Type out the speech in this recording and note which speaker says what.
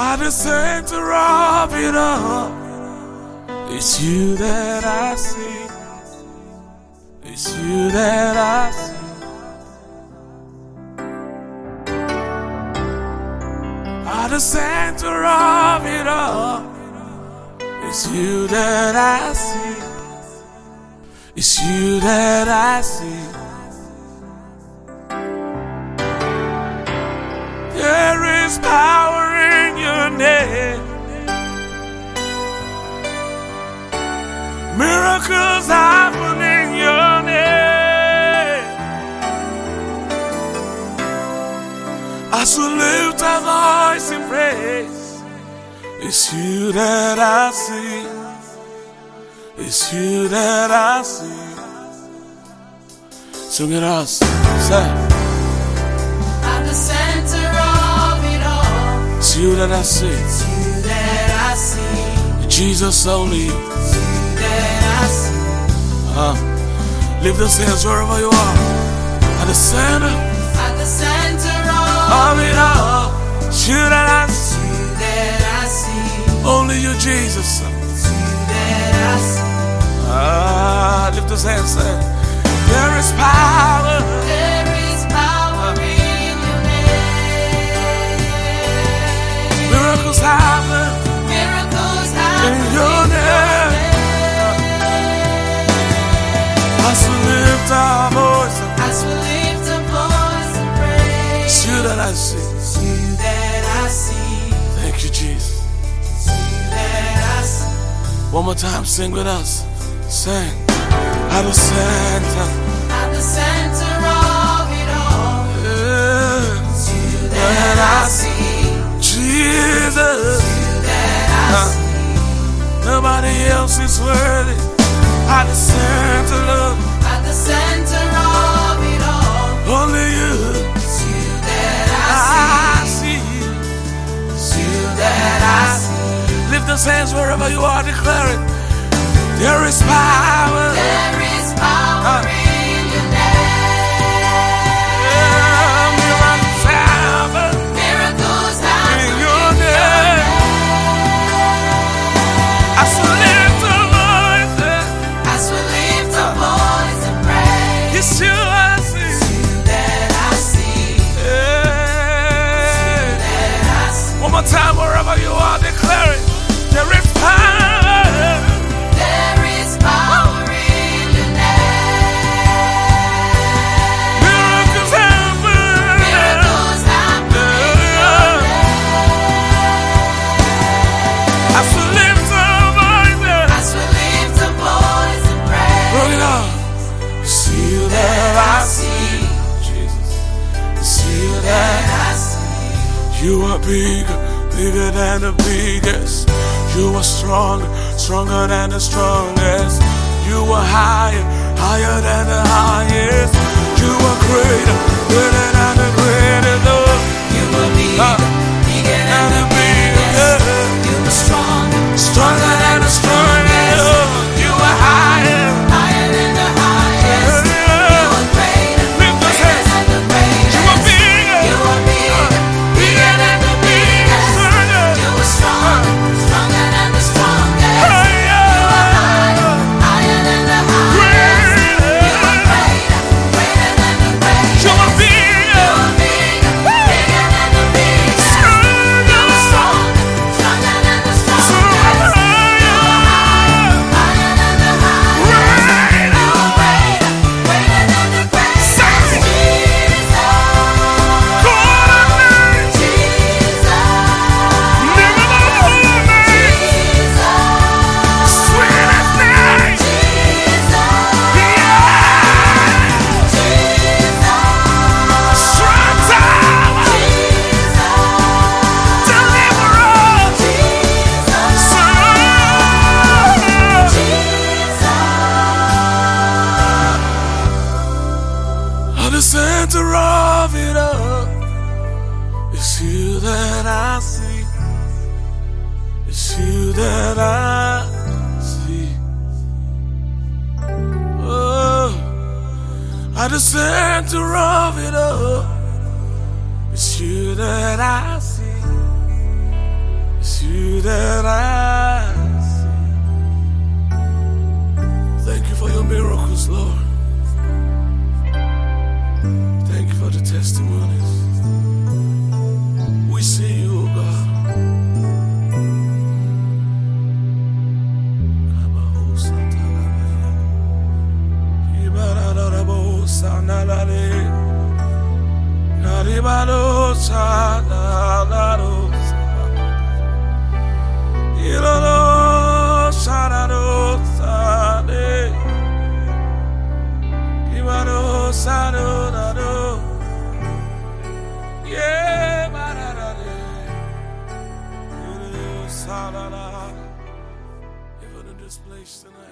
Speaker 1: At the center of it all, it's you that I see. It's you that I see. At the center of it all, it's you that I see. It's you that I see. There is power in your name. Miracles happen in your name. As we lift our voice in praise, it's you that I see. It's you that I see. Sing it out. Say.
Speaker 2: At the center of it all,
Speaker 1: It's you that I see.
Speaker 2: it's you that I see.
Speaker 1: Jesus only.
Speaker 2: It's you that I see.
Speaker 1: Lift those hands wherever you are. At the center
Speaker 2: At the center
Speaker 1: of it all, it's you that I see.
Speaker 2: it's you that I see.
Speaker 1: Only you, Jesus.
Speaker 2: It's you that I see.
Speaker 1: Lift those hands, say, there is power.
Speaker 2: There is power in your name.
Speaker 1: Miracles happen
Speaker 2: Miracles happen
Speaker 1: in your name. As we lift our voice,
Speaker 2: as we lift a voice of praise.
Speaker 1: it's you that I see.
Speaker 2: It's you that I see.
Speaker 1: Thank you, Jesus.
Speaker 2: It's you that I see.
Speaker 1: One more time, sing with us. Sing. At the center.
Speaker 2: At the center of it all,
Speaker 1: Yeah.
Speaker 2: it's you that I see.
Speaker 1: Jesus.
Speaker 2: It's you that I see.
Speaker 1: Nobody else is worthy. At the center, Lord.
Speaker 2: At the center of it all,
Speaker 1: Only you.
Speaker 2: it's you that I
Speaker 1: I
Speaker 2: see.
Speaker 1: see.
Speaker 2: It's you that I see.
Speaker 1: Lift those hands wherever you are, declaring there is power.
Speaker 2: There is power in your name.
Speaker 1: Yeah, miracles happen
Speaker 2: Miracles happen
Speaker 1: in your name. As we lift our voices,
Speaker 2: as we lift a voice of praise.
Speaker 1: it's you I see.
Speaker 2: It's you that I see.
Speaker 1: Yeah.
Speaker 2: That I see.
Speaker 1: One more time, wherever you are, declaring there is power.
Speaker 2: There is power in your name.
Speaker 1: Miracles happen.
Speaker 2: Miracles happen in your name.
Speaker 1: As we lift our voices,
Speaker 2: As we lift a voice of praise.
Speaker 1: bring it on. It's you that I see. Jesus. It's you that
Speaker 2: That I see.
Speaker 1: you are bigger, bigger than the biggest. You are stronger, stronger than the strongest. You are higher, higher than the highest. You are greater, greater than the greatest. Lord.
Speaker 2: You were bigger, bigger than the biggest. You were stronger,
Speaker 1: Stronger than the strongest. Lord. You are higher.
Speaker 2: higher than the highest. You were greater,
Speaker 1: Lift those
Speaker 2: greater
Speaker 1: hands.
Speaker 2: than the greatest.
Speaker 1: You are bigger.
Speaker 2: You were bigger, bigger than the biggest.
Speaker 1: Stronger.
Speaker 2: You were stronger, stronger than the strongest.
Speaker 1: Higher.
Speaker 2: You were higher, higher than the highest. You were greater, greater than the greatest.
Speaker 1: You are bigger.
Speaker 2: You were bigger, bigger than the biggest.
Speaker 1: Stronger.
Speaker 2: You were stronger, stronger than the strongest. You were higher, higher than the highest. You were greater, greater than the greatest. Jesus,
Speaker 1: the center of it all, it's you that I see. It's you that I see. Oh, at the center of it all, it's you that I see. It's you that I see. Thank you for your miracles, Lord. Thank you for the testimonies. We see you, oh God. Even in this place tonight.